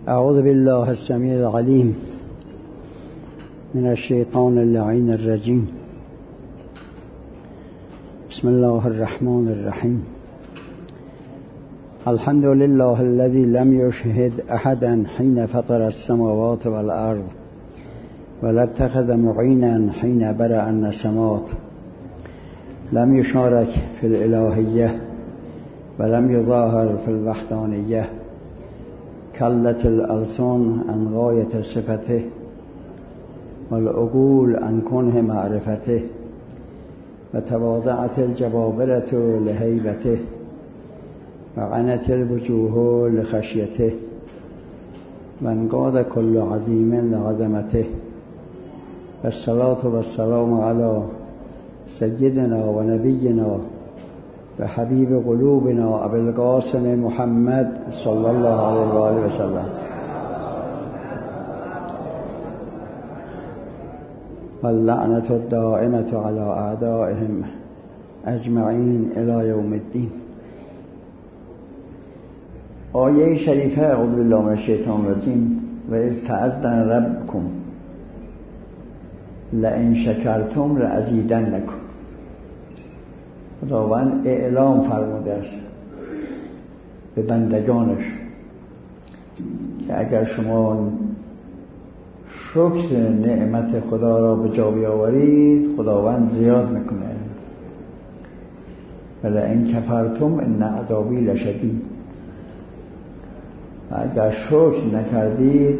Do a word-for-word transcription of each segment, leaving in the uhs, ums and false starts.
أعوذ بالله السميع العليم من الشيطان اللعين الرجيم. بسم الله الرحمن الرحيم. الحمد لله الذي لم يشهد أحدا حين فطر السماوات والأرض ولا اتخذ معينا حين برأ النسمات. لم يشارك في الإلهية ولم يظاهر في الوحدانية. كلت الألسن عن غاية صفته والعقول عن كنه معرفته وتواضعت الجبابرة لهيبته وعنت الوجوه لخشيته وانقاد كل عظيم لعظمته. والصلاة والسلام على سيدنا ونبينا وحبيب قلوبنا أبي القاسم محمد صلى الله عليه وآله وسلم. واللعنة الدائمة على أعدائهم أجمعين إلى يوم الدين. آیه شریفه اعوذ بالله من الشیطان الرجیم و اذ تأذن ربکم لئن شکرتم لأزیدنکم. خداوند اعلام فرموده است به بندگانش که اگر شما شکر نعمت خدا را به جا بیاورید خداوند زیاد میکنه. ولئن کفرتم ان عذابی لشدید. و اگر شکر نکردید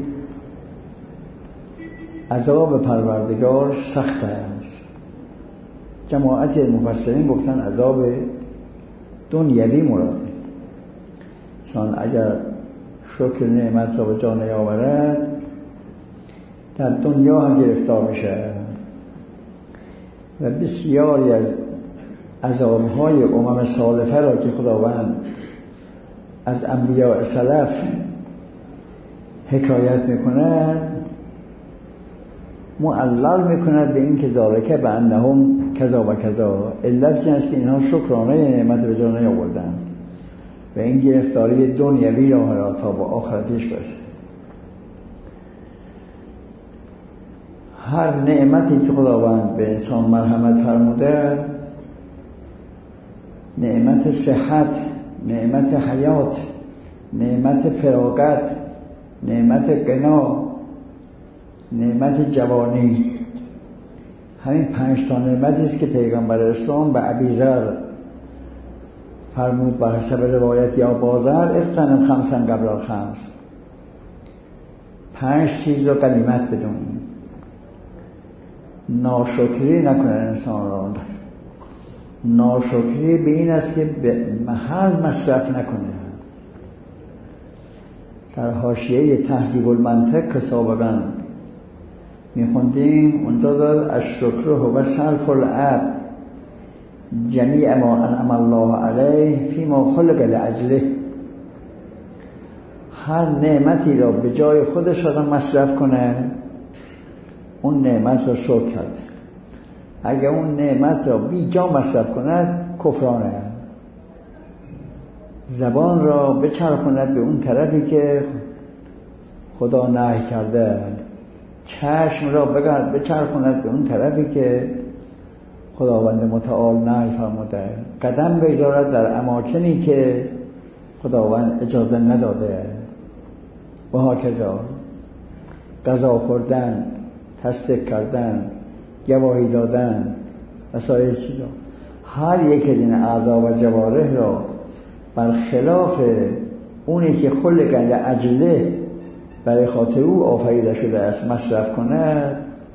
عذاب پروردگار سخت است. جماعت مفسرین گفتن عذاب دنیوی مراده. انسان اگر شکر نعمت را به جا نیاورد در دنیا هم گرفتار میشه و بسیاری از عذابهای امم سالفه را که خداوند از انبیاء سلف حکایت میکند معلل میکند به این که ذالک به انهم کذا و کذا. علت این است که اینها شکرانه نعمت به جا نیاوردند و این گرفتاری دنیوی را تا به آخرتش برسه. هر نعمتی که خداوند به انسان مرحمت فرموده، نعمت صحت، نعمت حیات، نعمت فراغت، نعمت غنا، نعمت جوانی، همین پنج تا نعمتی است که پیغمبر اسلام به ابیذر فرمود بر حسب روایت یا بازر اغتنم خمسن قبل الخمس. پنج چیز رو غنیمت بدون. ناشکری نکنه انسان را. ناشکری به این است که به محل مصرف نکنه. در حاشیه تهذیب المنطق که سابقا میخوندیم اونجا داد الشکر هو صرف العبد جمیع ما انعم الله علیه فیما خلق لاجله. هر نعمتی را به جای خودش آدم مصرف کنه اون نعمت را شکر کرده. اگر اون نعمت را بی جا مصرف کند کفرانه. زبان را بچرخاند به اون طرفی که خدا نهی کرده. چشم را بچرخاند به اون طرفی که خداوند متعال نهی فرموده. قدم بگذارد در اماکنی که خداوند اجازه نداده. و هاکذا غذا خوردن، تصدیق کردن، گواهی دادن و سایر چیزا. هر یک از این اعضا و جوارح را برخلاف اونی که خلق لاجله برای خاطر او آفریده شده است مصرف کند،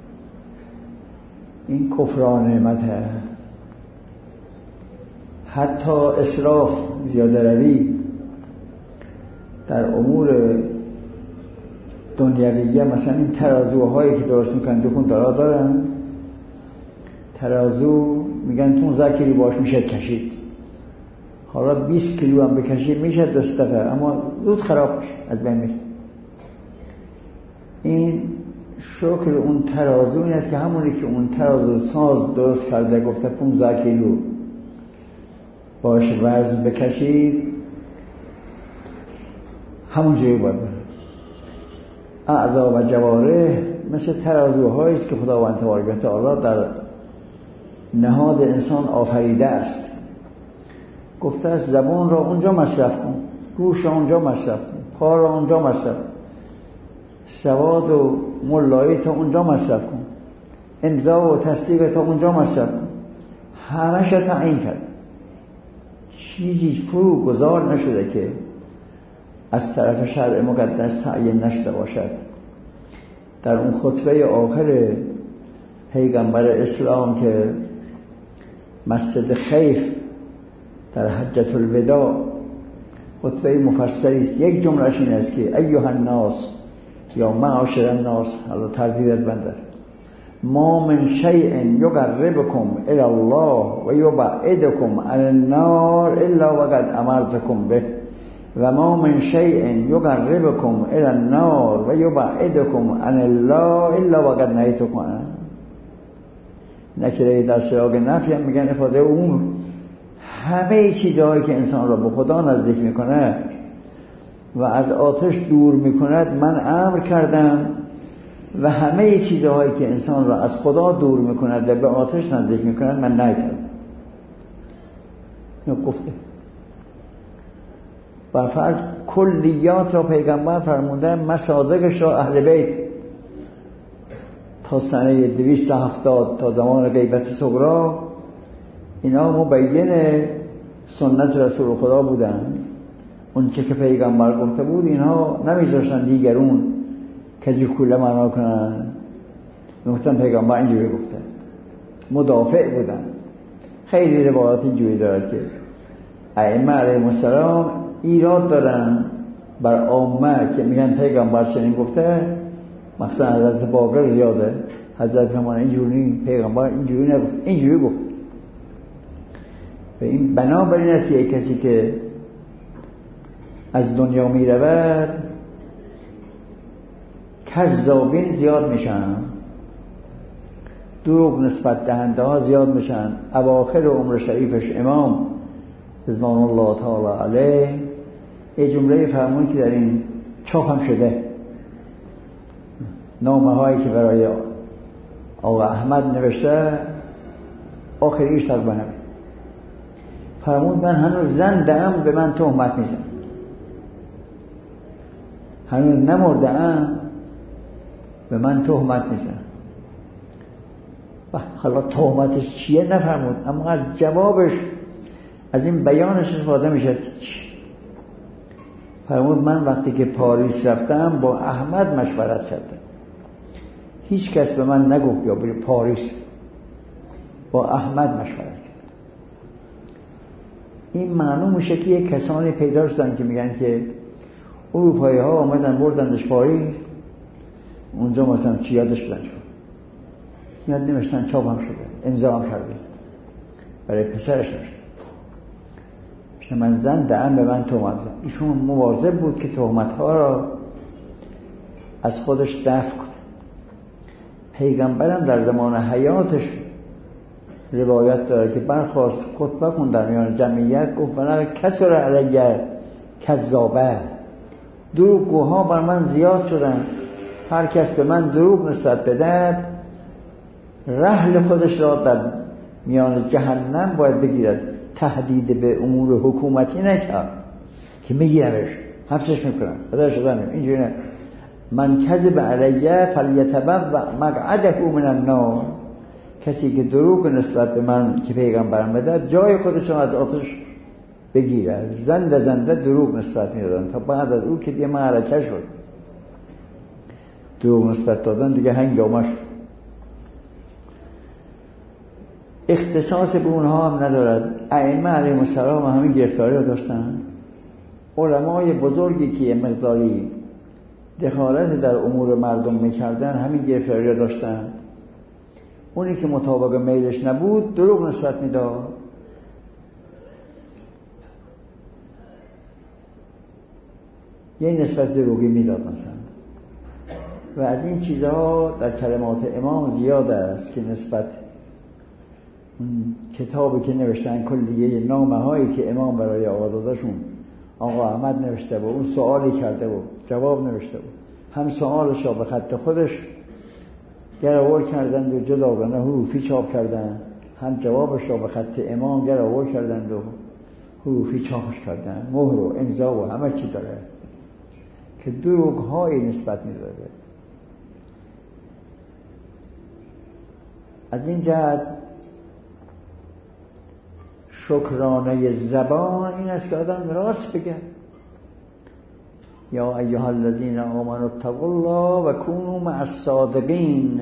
این کفران نعمته. حتی اسراف، زیاده روی در امور دنیویه، مثلا این ترازوهایی که درست میکنن دو کنترا دارن، ترازو میگن پانزده کیلو باش میشه کشید، حالا بیست کیلو هم بکشید میشه دست دفعه، اما زود خراب میشه، از بین میره. این شکل اون ترازو این است که همونی که اون ترازو ساز درست کرده گفته پانزده کیلو باش وزن بکشید همون جایی باید بره. اعضا و جوارح مثل ترازوهایی است که خداوند تبارک و تعالی در نهاد انسان آفریده است. گفته است زبان را اونجا مصرف کن، گوش را اونجا مصرف کن، پا را اونجا مصرف کن، سواد و ملایی تا اونجا مصرف کن، امضا و تصدیق تا اونجا مصرف کن. همش را تعیین کرد. چیزی فرو گذار نشده که از طرف شرع مقدس تعیین نشده باشد. در اون خطبه آخر پیغمبر اسلام که مسجد خیف در حجة الوداع خطبه مفصلی است، یک جملهش این است که ایها الناس یا معاشر الناس، حالا تردید از بنده، ما من شیء یقربکم الی الله و یبعدکم عن النار الا وقد امرتکم به و ما من شیء یقربکم الی النار و یبعدکم عن الله الا وقد نهیتکم عنه. نکره در سیاق نفی هم میگن افاده اون همه چیزهایی که انسان را به خدا نزدیک میکنه و از آتش دور میکند من امر کردم، و همه چیزهایی که انسان را از خدا دور میکند و به آتش نزدیک میکند من نهی کردم. اینو گفته. بر فرض کلیات را پیغمبر فرمودن، مصادقش را اهل بیت تا سنه دویست و هفتاد تا زمان غیبت صغری اینا مبین سنت رسول خدا بودن. اون چه که پیغمبر گفته بود اینها نمیذاشتن دیگرون کجی کوله معنا کنن. گفتن پیغمبر اینجوری گفته، مدافع بودن. خیلی روایات اینجوری دارد که ائمه علیهم السلام ایراد دارن بر عامه که میگن پیغمبر چنین گفته، مثلا حضرت باقر زیاده، حضرت فرمان اینجوری، پیغمبر اینجوری نگفت، اینجوری گفت. و این بنابراین است یک کسی که از دنیا می رود کذابین زیاد میشن، دروغ نسبت دهنده ها زیاد میشن. اواخر عمر شریفش امام رضوان الله تعالی علیه یه جمله فرمون که در این چاپ هم شده، نامه هایی که برای آقا احمد نوشته آخریش تقریبا همین فرمود من هنوز زنده‌ام به من تهمت میزن، هنوز نمرده‌ام به من تهمت میزن. و حالا تهمتش چیه نفرمود، اما از جوابش از این بیانش استفاده میشه. فرمود من وقتی که پاریس رفتم با احمد مشورت کردم، هیچ کس به من نگفت یا بری پاریس، با احمد مشورت کرد. این معلوم میشه که یک کسانی پیدا شدن که میگن که اروپایی ها آمدن بردندش پاریس، اونجا مثلا چی یادش بدن شد، یاد نمیشتن، چاپ هم شده، امضا هم کرده، برای پسرش نشد. من زن دهن به من تهمت زن. ایشون مواظب بود که تهمت ها را از خودش دفع کنه. پیغمبرم در زمان حیاتش روایت داره که برخواست خطبه کن در میان جمعیت، گفت ولر کسر علیه کذابه، دروغگوها بر من زیاد شدن، هر کس به من دروغ نسبت بدهد رحل خودش را در میان جهنم باید بگیرد. تهدید به امور حکومتی نکرد که میگیرمش حبسش میکنم بدرش دارم اینجوری نه. من کذب علیه فلیتبوأ مقعده من النار، کسی که دروغ نسبت به من که پیغمبرم بده جای خودش از آتش بگیره. زنده زنده دروغ نسبت میدادن تا بعد از او که دیگه معرکه شد، دروغ نسبت دادن دیگه هنگامه شد. اختصاص به اونها هم ندارد. ائمه علیهم السلام همین گرفتاری رو داشتن. علمای بزرگی که مقداری دخالت در امور مردم میکردن همین گرفتاری رو داشتن. اونی که مطابق میلش نبود دروغ نسبت میداد. یه نسبت دروغی میداد مثلا. و از این چیزها در کلمات امام زیاد است که نسبت اون کتابی که نوشتن کلیه نامه هایی که امام برای آقازادهشون آقا احمد نوشته بود، اون سوالی کرده بود جواب نوشته بود، هم سوالش را به خط خودش گرآور کردند و جداگانه حروفی چاپ کردند، هم جوابش را به خط امام گرآور کردند و حروفی چاپش کردند. مهر و امضا و همه چی داره که دروغ‌هایی نسبت می‌داده. از این جهت شکرانه زبان این است که آدم راست بگه. یا ایها الذین آمنوا اتقوا الله و کونوا مع الصادقین.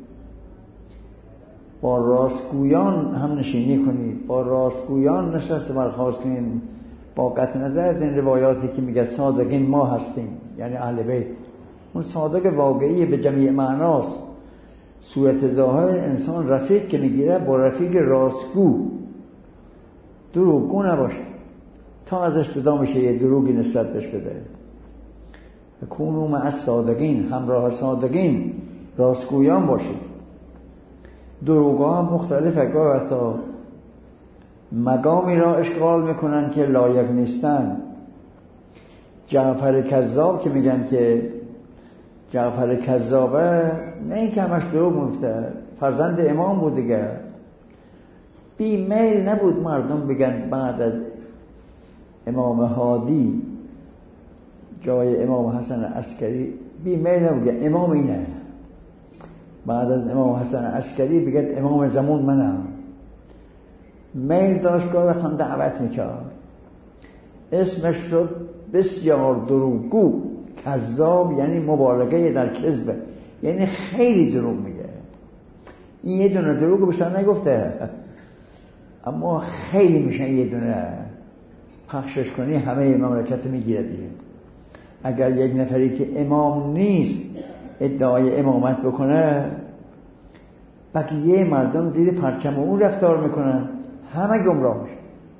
با راستگویان هم نشینی کنید، با راستگویان نشست برخاست کنید. با قطع نظر از این روایاتی که میگه صادقین ما هستیم، یعنی اهل بیت، اون صادق واقعی به جمیع معناست. صورت ظاهر انسان رفیق که میگیره با رفیق راستگو، دروغگو نباشه تا ازش جدا میشه یه دروغی نسبت بهش بده. کونوا مع الصادقین، همراه صادقین، راستگویان باشید. دروغ‌ها هم مختلفه، گاه حتی مقامی را اشغال میکنن که لایق نیستن. جعفر کذاب که میگن که جعفر کذابه، نه این که همش دروغ میگفته، فرزند امام بود دیگه، بی میل نبود مردم بگن بعد از امام هادی جای امام حسن عسکری، بی میل نبود امام اینه، بعد از امام حسن عسکری بگن امام زمان منم. میل داشت که بخوان دعوت میکرد، اسمش شد بسیار دروغگو. کذاب یعنی مبالغه در کذب، یعنی خیلی دروغ میگه. این یه دونه دروغ بهشان نگفته، اما خیلی میشن یه دونه پخشش کنی همه مملکت میگیره دیگه. اگر یک نفری که امام نیست ادعای امامت بکنه، بقیه مردم زیر پرچم اون رفتار میکنن، همه گمراه میشن.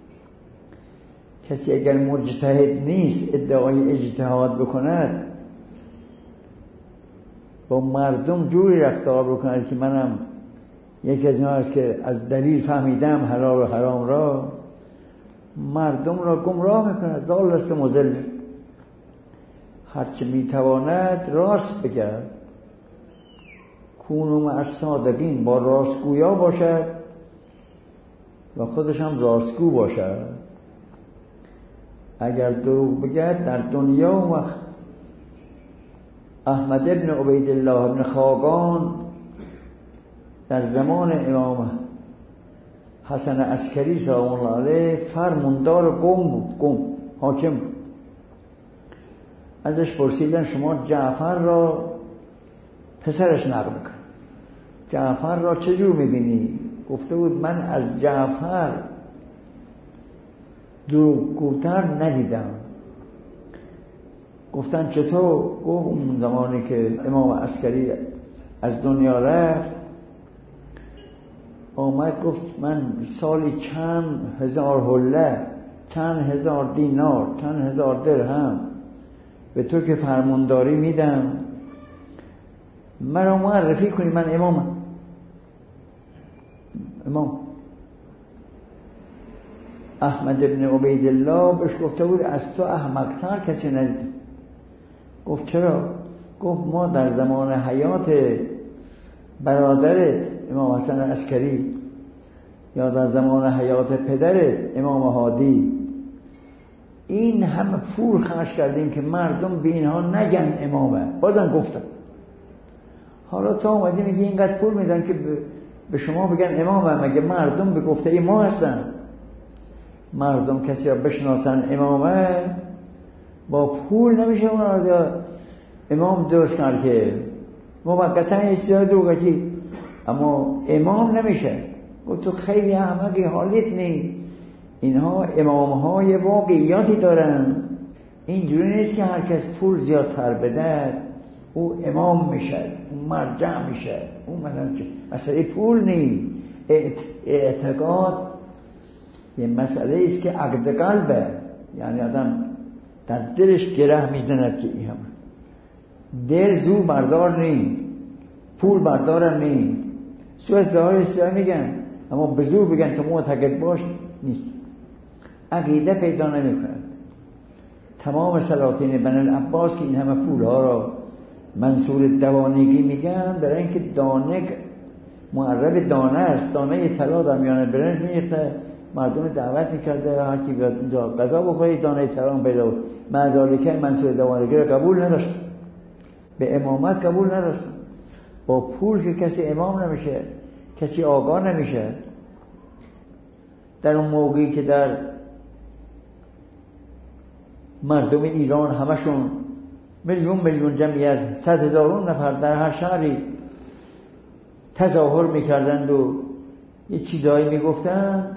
کسی اگر مجتهد نیست ادعای اجتهاد بکند، با مردم جوری رفتار بکند که منم یکی از اینا است که از دلیل فهمیدم حلال و حرام را، مردم را گمراه میکند. ضال است و مضل. هرچه میتواند راست بگرد. کونوا مع الصادقین، با راستگویا باشد و خودش هم راستگو باشد. اگر دروغ بگد در دنیا و احمد ابن عبیدالله ابن خاقان در زمان امام حسن عسکری سلام الله علیه فرماندار قوم بود، قوم حاکم بود. ازش پرسیدن شما جعفر را، پسرش نقل میکنه، جعفر را چجور میبینی؟ گفته بود من از جعفر دروغگوتر ندیدم. گفتن چطور؟ گفت اون زمانی که امام عسکری از دنیا رفت آمد گفت من سالی چند هزار حله، چند هزار دینار، چند هزار درهم به تو که فرمانداری میدم، مرا معرفی کنی، من امامم. امام احمد ابن عبیدالله بهش گفته بود از تو احمق‌تر کسی ندید. گفت چرا؟ گفت ما در زمان حیات برادرت امام حسن عسکری یا در زمان حیات پدرت امام هادی این همه پول خرج کردیم که مردم به اینها نگن امامه، بازم گفتم. حالا تو اومدی میگی اینقدر پول میدن که به شما بگن امامه، مگه مردم به گفته ای ما هستن؟ مردم کسی را بشناسن امامه با پول نمیشه اون را امام درست کرد که موقتا استعداد دروغتی، اما امام نمیشه. گفت تو خیلی احمقی، حالیت نی. اینها امامهای واقعیاتی دارن، اینجوری نیست که هر کس پول زیادتر بده او امام میشه، اون مرجع میشه، اون مثلا مسئله پول نی. اعتقاد یه مسئله است که عقد قلبه، یعنی آدم در دلش گره میزند که این هم دل زور بردار نی، پول بردار نی. سوء ظاهر اسلام میگن اما به زور بگن تو معتقد باش نیست، عقیده پیدا نمی کند. تمام سلاطین بنی العباس که این همه پولها را منصور دوانگی میگن برای اینکه دانه معرب دانه است، دانه طلا در میان برنج میریخته، مردم دعوت میکرده هر کی بیاد اینجا غذا بخوره دانه طلا پیدا بود. مزالکه منصور دوانگی رو قبول نداشت، به امامت قبول نداشت. با پول که کسی امام نمیشه، کسی آقا نمیشه. در اون موقعی که در مردم ایران همشون میلیون میلیون جمعیت، صد هزارون نفر در هر شهری تظاهر میکردند و یه چیزایی میگفتند،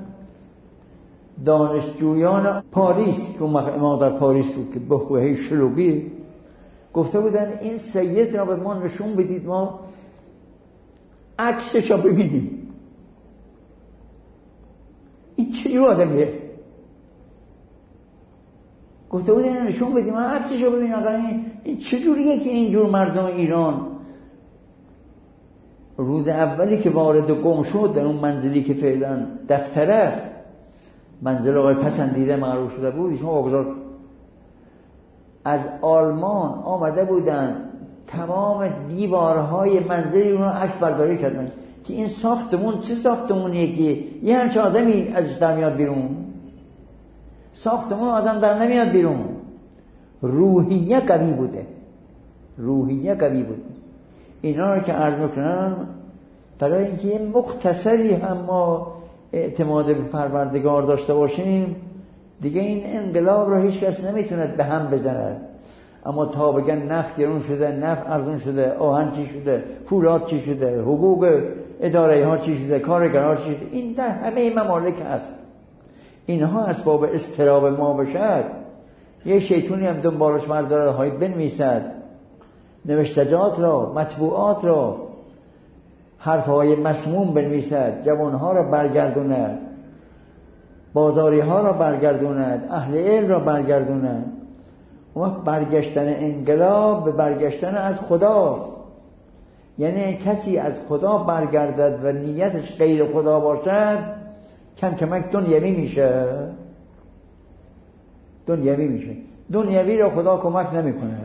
دانشجویان پاریس که اون موقع امام در پاریس بود که به قوه شلوغی گفته بودن این سید را به ما نشون بدید ما عکسش را ببینیم. این چه آدمیه؟ گفته بودن نشون بدیم ما عکسش را ببینیم. این, این چجوریه که اینجور مردم ایران روز اولی که وارد گم شد در اون منزلی که فعلا دفتر است، منزل آقای پسندیده معروف شده بود، ایشون واگذار از آلمان آمده بودن تمام دیوارهای منزلی اون رو عکس برداری کردن که این ساختمون چه ساختمونیه که یه همچه آدمی ازش در میاد بیرون. ساختمون آدم در نمیاد بیرون. روحیه قوی بوده، روحیه قوی بوده. اینا رو که عرض میکنم برای اینکه یه مختصری هم ما اعتماد به پروردگار داشته باشیم، دیگه این انقلاب رو هیچ کس نمیتونه به هم بزند. اما تا بگن نفت گرون شده، نفت ارزون شده، آهن چی شده، پولاد چی شده، حقوق اداره ها چی شده، کارگرها چی شده، این در همه ممالک هست. اینها اسباب اضطراب ما بشد. یه شیطونی هم دنبالش مرداره های بنویسد، نوشتجات را، مطبوعات را، حرفهای مسموم بنویسد، جوانها را برگردوند، بازاری ها را برگردوند، اهل علم را برگردوند. اون برگشتن انقلاب به برگشتن از خداست. یعنی کسی از خدا برگردد و نیتش غیر خدا باشد، کم کمک دنیوی میشه، دنیوی میشه. دنیوی را خدا کمک نمیکنه.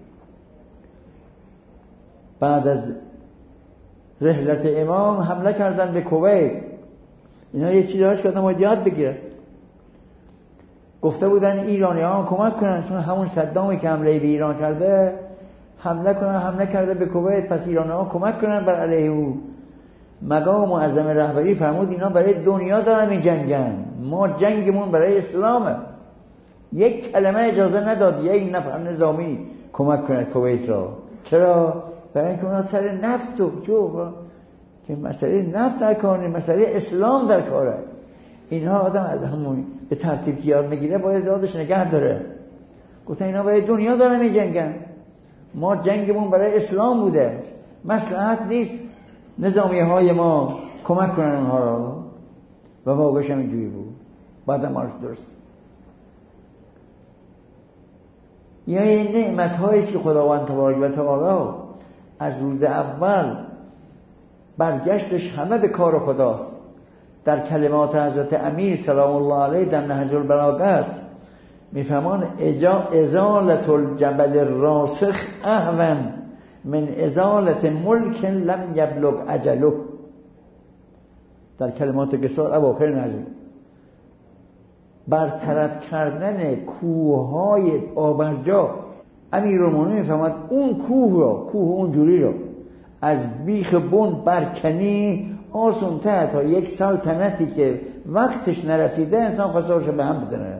بعد از رحلت امام حمله کردن به کویت. اینا یه چیزی هست که آدم باید یاد بگیره. گفته بودن ایرانی ها کمک کنن، چون همون صدامی که حمله به ایران کرده حمله کنن، حمله کرده به کویت، پس ایرانی ها کمک کنن بر علیه او. مقام معظم رهبری فرمود اینا برای دنیا دارن می جنگن، ما جنگمون برای اسلامه. یک کلمه اجازه نداد یک نفر نظامی کمک کنه کویت را. چرا؟ برای اینکه اونا سر نفت و جو که مسئله نفت در کاره، مسئله اسلام در کاره. اینها آدم از همون به ترتیب که یاد میگیره باید یادش نگه داره. گفتن اینا برای دنیا دارن می جنگن، ما جنگمون برای اسلام بوده، مصلحت نیست نظامی های ما کمک کنن اونها را. و واقعش هم اینجوری بود. بعد هم آرش درست یا این نعمت هاییست که خداوند تبارک و تعالی از روز اول برگشتش همه به کار خداست. در کلمات حضرت امیر سلام الله علیه در نهج البلاغه است، میفهمان ازالت الجبل الراسخ اهون من ازالت ملک لم یبلغ اجله. در کلمات قصار اواخر نهج، برطرف کردن کوههای پابرجا. امیرالمومنین میفهمد اون کوه را، کوه اونجوری را از بیخ بن برکنی آسان‌تر تا یک سلطنتی که وقتش نرسیده انسان خواستارش به هم بدنه.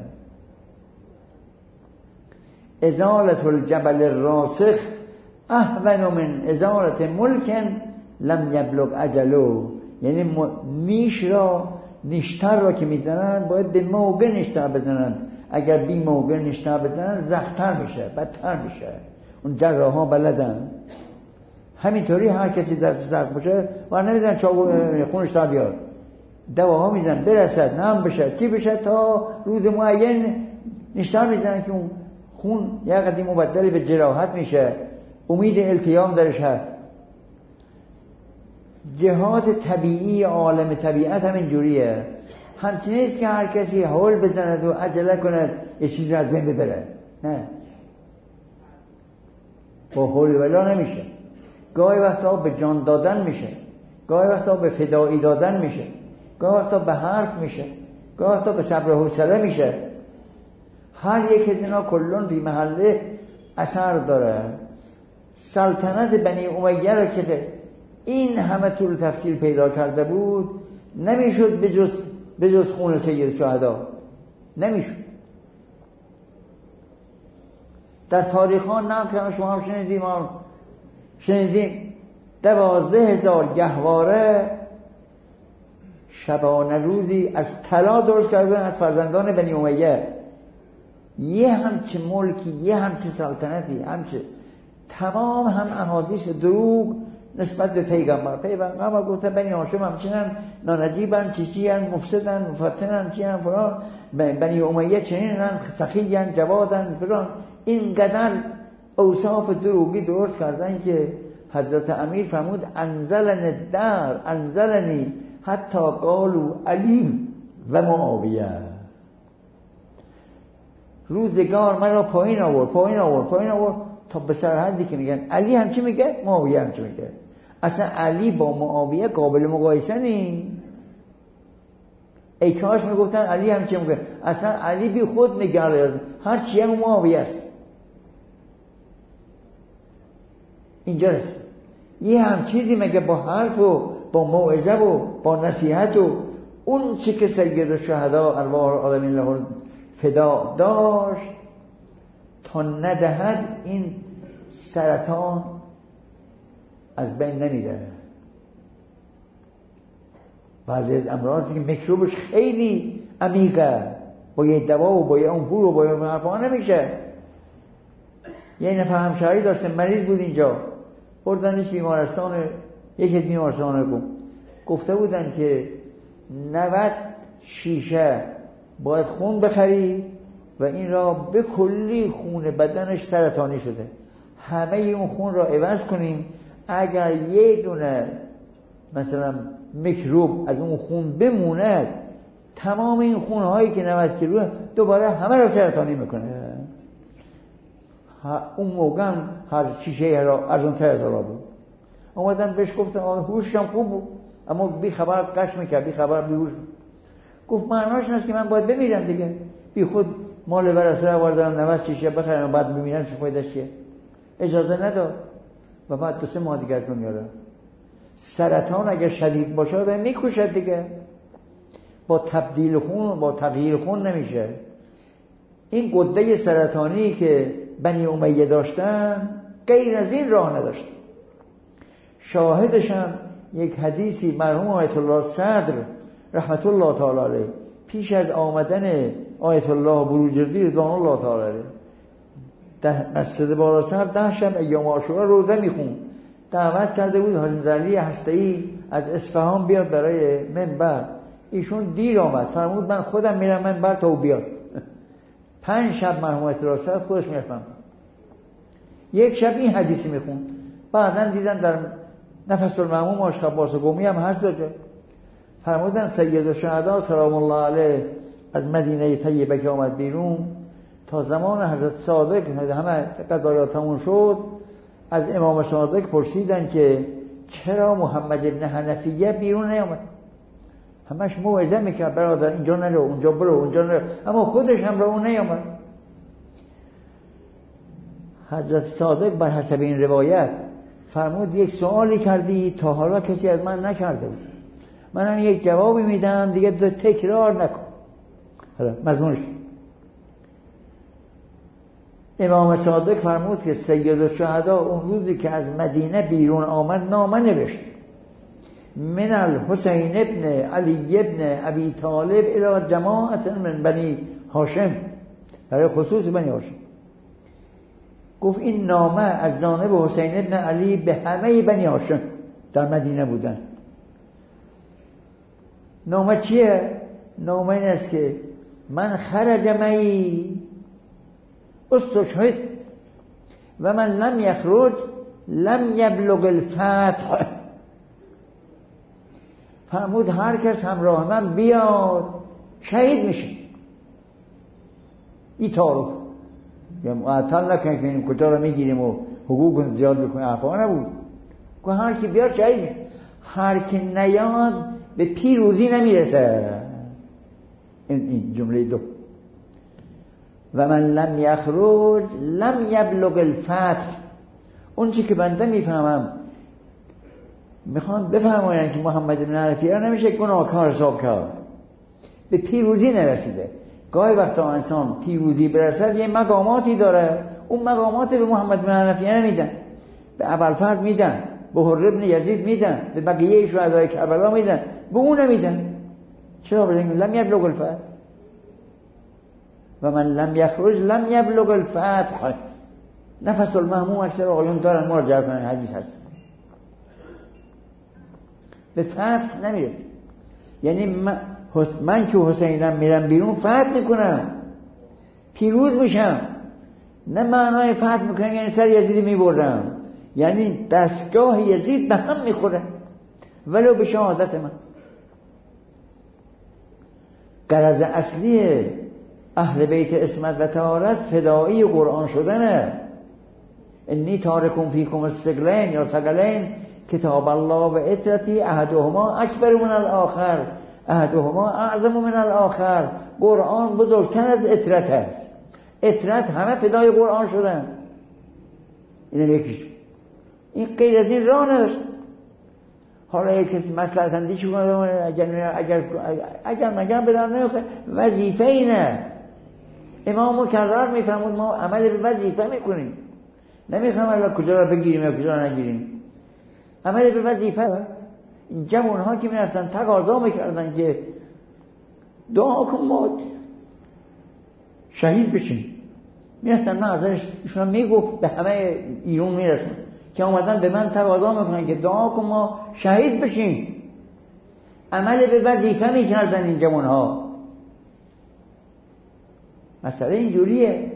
ازالت الجبل الراسخ اهون من ازالت ملک لم یبلغ اجله. یعنی نیش را، نیشتر را که میزنن باید به موقع نیشتر بزنن. اگر بی موقع نیشتر بزنن زختر میشه، بدتر میشه. اون جراح ها بلدن. همینطوری هر کسی دست زخم باشه و نمیدن چاقو خونش تا بیاد، دواها میزنن برسد نم بشه چی بشه، تا روز معین نیشتر میزنن که اون خون یه قدیم مبدل به جراحت میشه، امید التیام درش هست. جهات طبیعی عالم طبیعت هم اینجوریه. همچنین نیست که هر کسی حول بزند و عجله کند یه چیزی از بین ببره. نه، با حول ولا نمیشه. گاهی وقتا به جان دادن میشه، گاهی وقتا به فدایی دادن میشه، گاهی وقتا به حرف میشه، گاهی وقتا به صبر و حوصله میشه. هر یک از اینا کلون فی محله اثر داره. سلطنت بنی امیه را که این همه طول تفصیل پیدا کرده بود نمیشد به جز به جز خون سید شهدا، نمیشد. در تاریخ ها نقل شما هم شنیدیم شنیدیم دوازده هزار گهواره شبانه روزی از طلا درست کردن از فرزندان بنی امیه. یه همچه ملکی، یه همچه سلطنتی، همچه تمام هم احادیث دروغ نسبت به پیغمبر. پیغمبر گفته بنی هاشم همچنین نانجیبن، چیچیان، مفسدن، مفتنن، چیان فلان، بنی امیه چنینن، سخیان، جوادن فلان. اینقدر اوصاف دروغی درست کردن که حضرت امیر فرمود انزلن الدهر انزلنی حتی قالوا علی و معاویه. روزگار من را پایین آورد پایین آورد پایین آورد تا به سرحدی که میگن علی هم چی میگه، معاویه هم چی میگه. اصلا علی با معاویه قابل مقایسه نی. ای کاش میگفتن علی هم چی میگه. اصلا علی بی خود میگه هر چی هم معاویه است. اینجا رسید یه هم چیزی مگه با حرف و با موعظه و با نصیحت و اون چی که سید الشهدا ارواح العالمین له فدا داشت تا ندهد این سرطان از بین نمیره. بعضی از امراضی که میکروبش خیلی عمیقه با یه دوا و با یه امپول و با یه حرفا نمیشه. یه نفر همشهری داشته مریض بود اینجا، بردنش بیمارستان، یکی از بیمارستان گفته بودن که نود شیشه باید خون بخری و این را به کلی خون بدنش سرطانی شده، همه اون خون را عوض کنیم. اگر یه دونه مثلا میکروب از اون خون بمونه تمام این خونهایی که نود کیلو دوباره همه را سرطانی میکنه. اون موقع هم هر شیشه را ارزان تر از آلا بود. اومدن بهش گفتن هوشش هم خوب بود اما بی خبر قش میکرد، بی خبر بی هوش. گفت معناش این است که من باید بمیرم دیگه، بی خود مال ورثه آوردم نود شیشه بخرم بعد بمیرم چه فایدهش چیه؟ اجازه نداد و بعد دو سه ماه دیگه از دنیا رفت. سرطان اگر شدید باشه آدم میکشد دیگه. با تبدیل خون با تغییر خون نمیشه. این غده سرطانی که بنی امیه داشتن غیر از این راه نداشت. شاهدش هم یک حدیثی مرحوم آیت الله صدر رحمت الله تعالی علیه پیش از آمدن آیت الله بروجردی رضوان الله تعالی علیه در مسجد بالا سر ده شب ایام عاشورا روزه میخوند. دعوت کرده بود حاجی علی هسته‌ای از اصفهان بیاد برای منبر. ایشون دیر آمد، فرمود من خودم میرم منبر تا او بیاد. پنج شب مرحوم آیت الله صدر خودش میرفتن. یک شب این حدیثی میخوند، بعدن دیدن در نفس المعموم آشق عباس قمی هم هست داده. فرمودن سید الشهدا سلام الله علیه از مدینه طیبه که آمد بیرون تا زمان حضرت صادق همه قضایات همون شد. از امام صادق پرسیدن که چرا محمد ابن حنفیه بیرون نیامد؟ همش موعظه میکرد برادر اینجا نرو اونجا برو اونجا نرو، اما خودش هم رو اون نیامد. حضرت صادق بر حسب این روایت فرمود یک سوالی کردی تا حالا کسی از من نکرده بود، منم یک جوابی میدم دیگه دو تکرار نکن. حالا مضمونش امام صادق فرمود که سید الشهدا اون روزی که از مدینه بیرون آمد نامه نوشت من الحسین ابن علی ابن ابی طالب الى جماعت من بنی هاشم، برای خصوص بنی هاشم. گفت این نامه از جانب حسین ابن علی به همه بنی هاشم در مدینه بودن. نامه چیه؟ نامه این است که من خرج معی استشهد و من لم یخرج لم یبلغ الفتح. فرمود هر کس همراه من بیاد شهید میشه. این تعارف یا معطل نکنید ببینیم کجا رو میگیریم و حقوق زیاد بکنه حرفا نبود. که هر کی بیاد شهید، هر کی نیاد به پیروزی نمیرسه. این, این جمله دو. و من لم یخرج لم یبلغ الفتح. اون چی که بنده میفهمم میخوان بفرمایند که محمد بن عرفی نمیشه گناهکار حساب کرد، به پیروزی نرسیده. گاهی وقتا انسان پیروزی برسد یه مقاماتی داره، اون مقامات به محمد بن عرفی نمیدن، به ابوالفضل میدن، به حر بن یزید میدن، به بقیه شهدای کربلا میدن، به اون نمیدن. چرا؟ بگیم لم یبلغ الفتح. و من لم یخرج لم یبلغ الفتح. نفس المهموم اکثر آقایون دارن، مراجعه کنن، حدیث هست. به فتح نمیرسه. یعنی من, من که حسینم میرم بیرون فتح میکنم، پیروز میشم. نه معنای فتح میکنم یعنی سر یزیدی میبردم، یعنی دستگاه یزید به هم میخوره ولو به شهادت من. غرض اصلی اهل بیت عصمت و طهارت فدایی قرآن شدنه. انی تارکم فیکم الثقلین یا ثقلین کتاب الله و عترتی احدهما اکبر من الاخر احدهما اعظم من الاخر. قرآن بزرگتر از عترت است. عترت همه فدای قرآن شدن. این یکیش. این غیر از این راه نداشت. حالا یک کسی مصلحت اندیشی کنه اگر اگر اگر مگر بدن نمیخواد وظیفه اینه. امام مکرر میفرمود ما عمل به وظیفه میکنیم، نمیفهم الان کجا رو بگیریم یا کجا رو نگیریم. عمل به وظیفه. این جوان‌ها که میرفتن تقاضا میکردن که دعا کن ما شهید بشیم، میرفتن من ازش ایشون میگفت به همه ایران میرسن که اومدن به من تقاضا میکنن که دعا کن ما شهید بشیم. عمل به وظیفه میکردن این جوان‌ها. مسئله اینجوریه.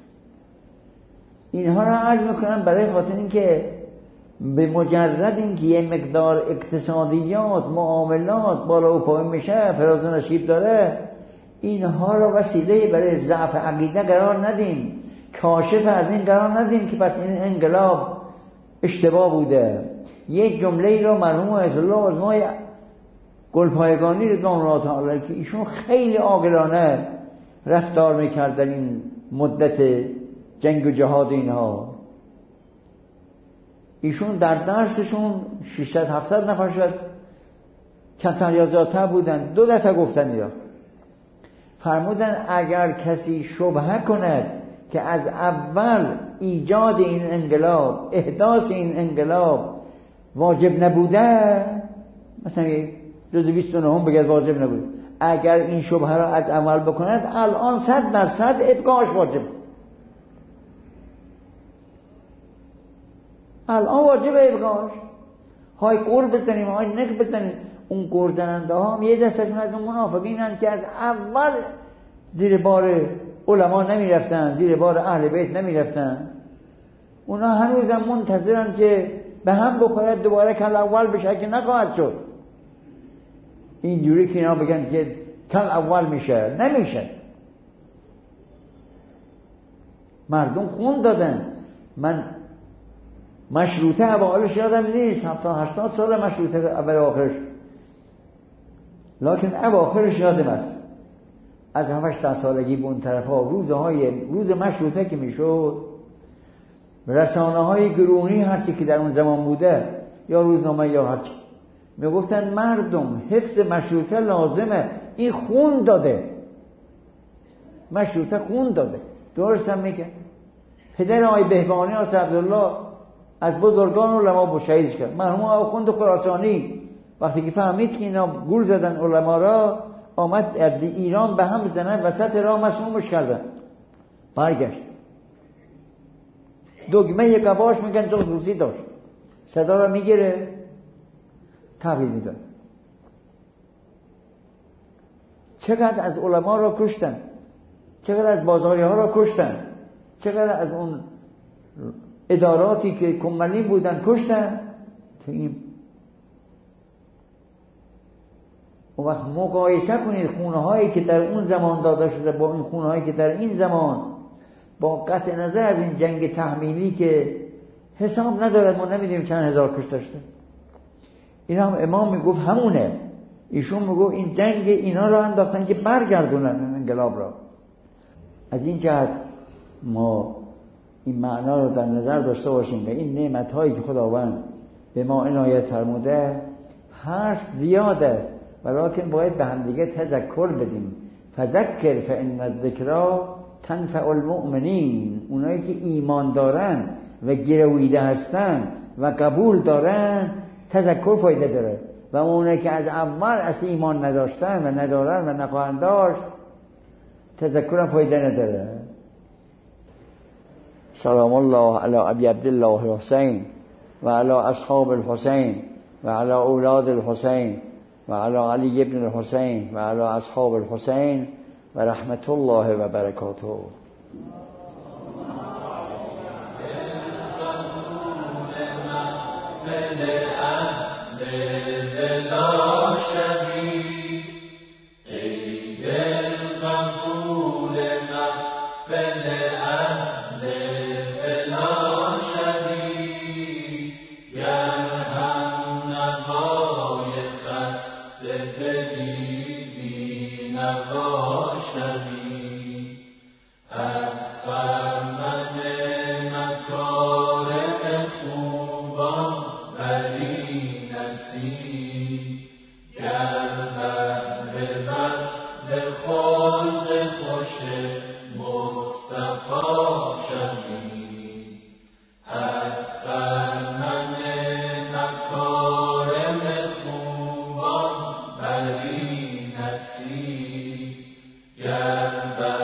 اینها را عرض میکنم برای خاطر اینکه به مجرد اینکه یه مقدار اقتصادیات معاملات بالا و پایین میشه، فراز و نشیب داره، اینها را وسیله برای ضعف عقیده قرار ندیم، کاشف از این قرار ندیم که پس این انقلاب اشتباه بوده. یک جمله را مرحوم آیت الله آزمای گلپایگانی رضوان الله تعالی که ایشون خیلی عاقلانه رفتار میکرد در این مدت جنگ و جهاد اینها. ایشون در درسشون ششصد هفتصد نفر شد کمتر یا زیادتر بودن، دو دفعه گفتن یا فرمودن اگر کسی شبهه کند که از اول ایجاد این انقلاب، احداث این انقلاب واجب نبوده، مثلا روز بیست و نهم بگه واجب نبوده، اگر این شبهه را از اول بکند الان صد درصد ابقاش واجب، الان واجب ابقاش. های قور بزنیم های نک بزنیم. اون قردننده ها هم یه دستشون از اون منافقین هستند که از اول زیر بار علما نمی رفتن، زیر بار اهل بیت نمی رفتن. اونا هنوزم منتظرن که به هم بخورد دوباره کل اول بشه که نخواهد شد. اینجوری که اینا بگن که کل اول میشه، نمیشه. مردم خون دادن. من مشروطه اولش یادم نیست، هفتاد هشتاد سال مشروطه اول آخرش، لکن اواخرش یادم است. از هفت سالگی به اون طرف ها روزهای روز مشروطه که میشد، رسانه های گروهی هرچی که در اون زمان بوده یا روزنامه یا هرچی میگفتن مردم حفظ مشروطه لازمه، این خون داده، مشروطه خون داده. درست هم میگه. پدر آقای بهبانی آقای عبدالله از بزرگان علما با شهیدش کرد. مرحوم آخوند خراسانی وقتی که فهمید که اینا گول زدن علما را، آمد ایران به هم زدن، وسط راه مسمومش کردن، برگشت. دگمه قباش میگن جاسوسی داشت، صدا را میگیره تحویل میدن. چقدر از علما را کشتن، چقدر از بازاری ها را کشتن، چقدر از اون اداراتی که کمالی بودن کشتن. تو این اون وقت مقایسه کنید خونه هایی که در اون زمان داده شده با این خونه هایی که در این زمان، با قطع نظر از این جنگ تحمیلی که حساب ندارد، ما نمیدیم چند هزار کش داشته. این هم امام میگفت همونه. ایشون میگفت این جنگ اینا رو انداختن که برگردونن انقلاب را. از این جهت ما این معنا رو در نظر داشته باشیم و این نعمت هایی که خداوند به ما عنایت فرموده حرف زیاد است، ولیکن باید به هم دیگه تذکر بدیم. فذکر فان الذکری تنفع المؤمنین. اونایی که ایمان دارن و گرویده هستن و قبول دارن تذکر فایده داره، و اونایی که از اول از ایمان نداشتن و ندارن و نخواهند داشت تذکر هم فایده نداره. سلام الله علی ابی عبدالله الحسین و علی اصحاب الحسین و علی اولاد الحسین و علی علی ابن الحسین و علی اصحاب الحسین و رحمت الله و برکاته.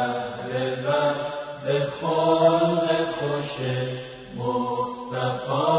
مصطفی